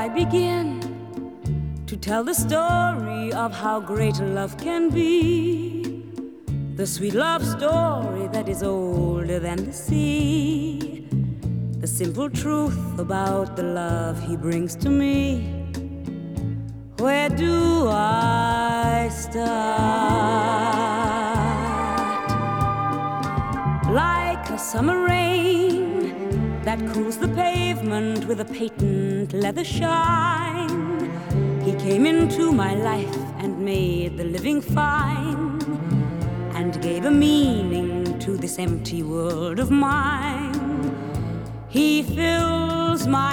I begin to tell the story of how great love can be, the sweet love story that is older than the sea, the simple truth about the love he brings to me. Where do I start? Like a summer rain that cools the pavement with a patent leather shine, he came into my life and made the living fine, and gave a meaning to this empty world of mine. He fills my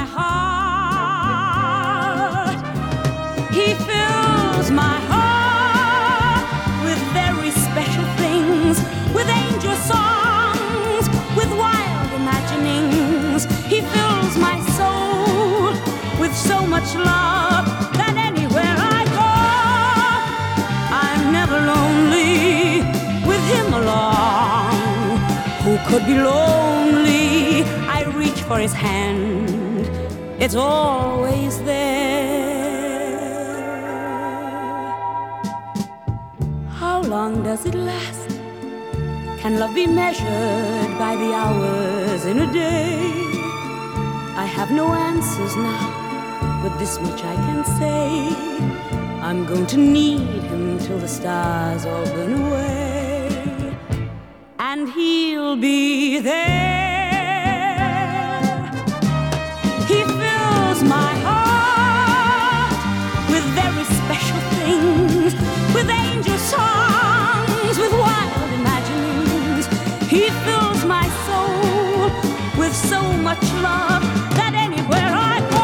heart, he fills my heart with very special things, with angel songs, with wild imaginings. He fills my soul with so much love that anywhere I go, I'm never lonely with him along. Who could be lonely? I reach for his hand, it's always there. How long does it last? Can love be measured by the hours in a day? I have no answers now, but this much I can say: I'm going to need him till the stars all burn away, and he'll be there. He fills my heart with very special things, with angel songs, with wild imaginings. He fills my soul with so much love that anywhere I go,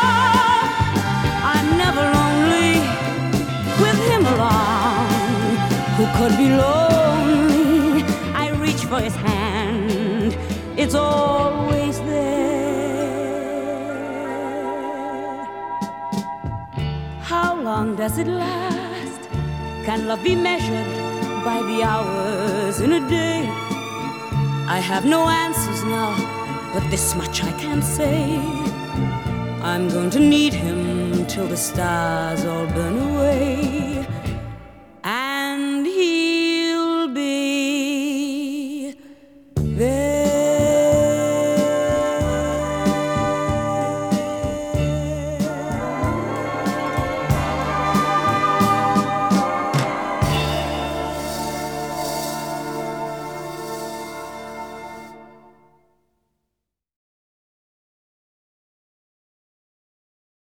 I'm never lonely with him along. Who could be lonely? I reach for his hand, it's always there. How long does it last? Can love be measured by the hours in a day? I have no answers now, but this much I can say: I'm going to need him till the stars all burn away,